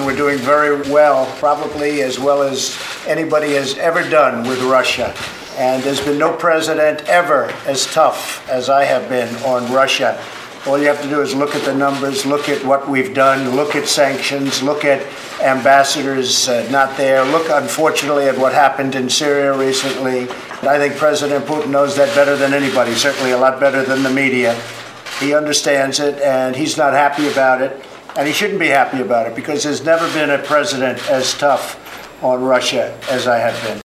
we're doing very probably as well as anybody has ever done with Russia. And there's been no president ever as tough as I have been on Russia. All you have to do is look at the numbers, look at what we've done, look at sanctions, look at ambassadors not there, look, unfortunately, at what happened in Syria recently. I think President Putin knows that better than anybody, certainly a lot better than the media. He understands it, and he's not happy about it, and he shouldn't be happy about it, because there's never been a president as tough on Russia as I have been.